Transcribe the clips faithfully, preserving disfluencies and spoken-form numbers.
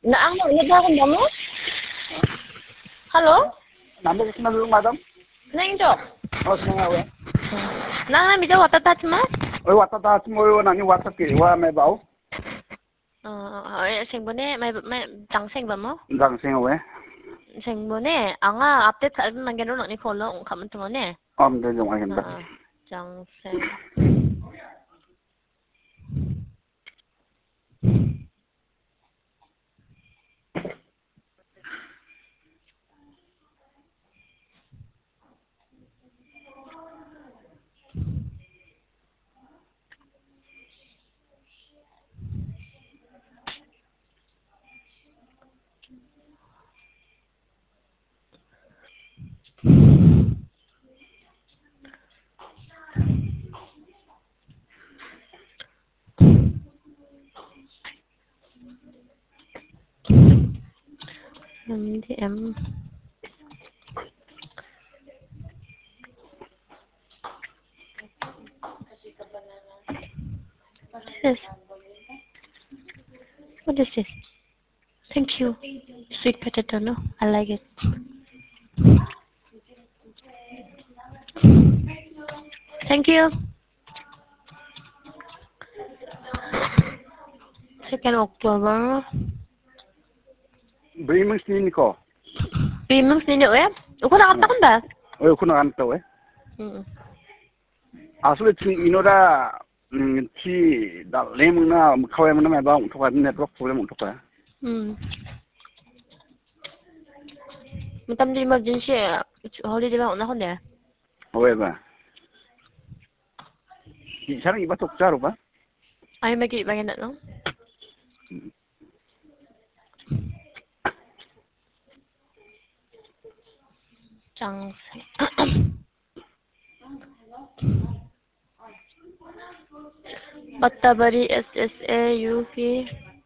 Naang mo, iya ba akong mo? Halo? Nambah ke sana dulu, madam. Neng Jok. Oh, senang awe. Nang na bisa wata touch mas? Oh, wata ta semua yo nani wata ke wa me bau. Oh, eh sing bone may may tang sing ba mo? Dang sing awe. Sing bone anga update sa nang gano ni follow ang kaman to ne. Om de jong agen ba. Ah, tang sing. M D M. Yes. What is this? Thank you. Sweet potato, no? I like it. Thank you. Second October. Beri mung sini ko. Pimong sini ya? Uko nakatakon ba? Oh, kuno kan to eh. Hmm. Asli ting inora ti da lemung na kawai mun me bau to ka network problem to ka. Hmm. Matam di emergency holiday ba una ko ne? Awe ba. Di sarang iba tok jaro ba. Ay magi ba ganat no? Chang. Battabari S S A U P.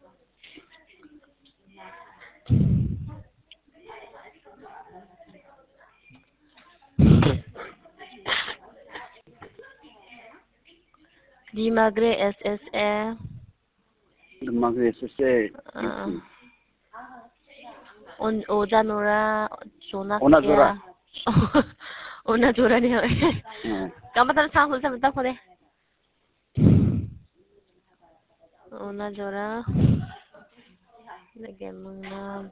Dimagre S S A. Demag S S A. Uh, on Ojanura Ona zora. Sonakia. Ona Jura niya. Kamatan sa ako sa mata ko ne. Ona Jura. Lagyan mo na.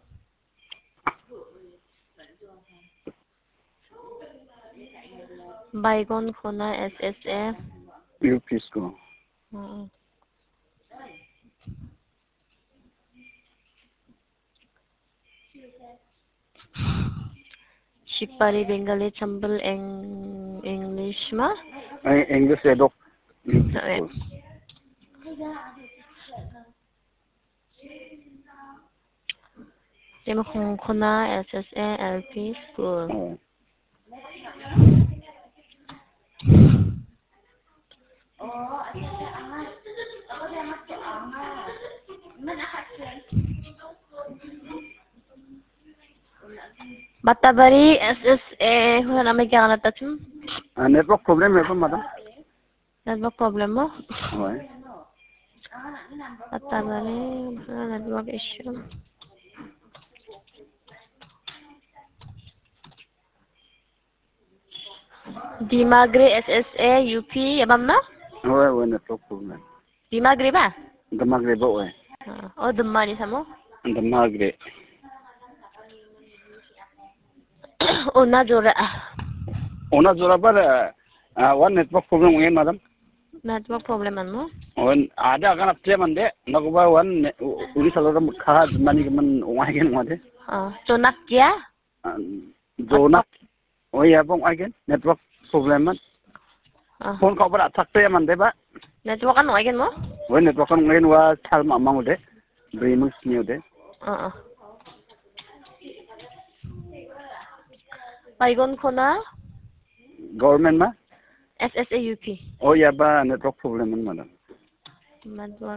Baygon ko na S S A. U P ko. Oo. Shipari Bengali Chambal Eng English ma? Ay English edok. Okay. Tema kung kuna S S A L P school. Oh. Battabari S S A wala may kaya na tatum. Network problem ya madam. Network problem mo? Oh. Battabari network issue. Dimagre S S A U P abam na? Oh, oh network problem. Dimagre ba? Demagre ba eh. Oh, Dumma ni samo? Demagre. Una Jura. Ona zora ba one network problem ngayon madam. Network problem mo? On ada kan apte mande nakuba one uni salora kha mani man wagen made. Ah, Sonakia? Jonak. Oh ya bong wagen network problem man. Ah. Phone ko ba thakte mande ba. Network ano again mo? Oh network kan ngayon wa thal ma mangude. Brimus niude. Ah. Baygon ko na Government ma? S S A U P. Oh ya ba network problem man madam. Network.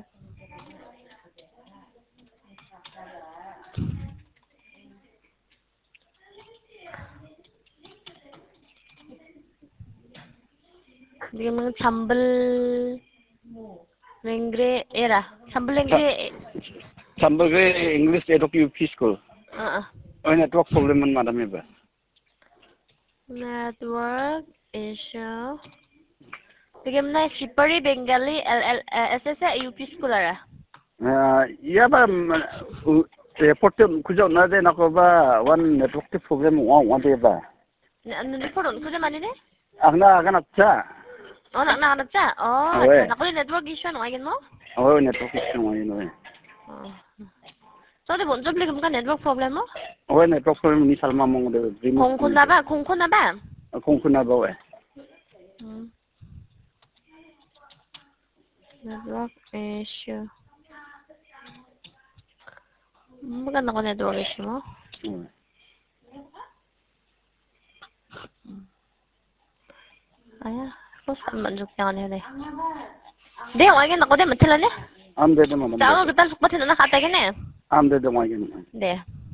Di mga sambal lengre era. Sambal lengre Sampai English eduk U P school. Uh, Oh network problem man madam iba. network issue. Bagaimana Sipari Bengali L L S S U P school ara? Iya ba report kujo na de nako ba one network problem wa wa de ba. Ano report on kujo mani ne? Agna agna cha. Oh nak nak nak cha. Oh, nak ko network issue no agin mo? Oh network issue wa ino. Oh. So de bon job legum ka network problem mo? Oh network problem ni salma mong de. Kung kun na ba? Kung kun na ba? Kung kun na ba we. Network issue. Maganda ko network issue mo. Aya, ko saan manjuk niya kanina eh. Di, wagin ako din, matila niya. Am de de madam. Sa ako, gatal sukbat sila nakatagin eh. Am de de wagin. Di.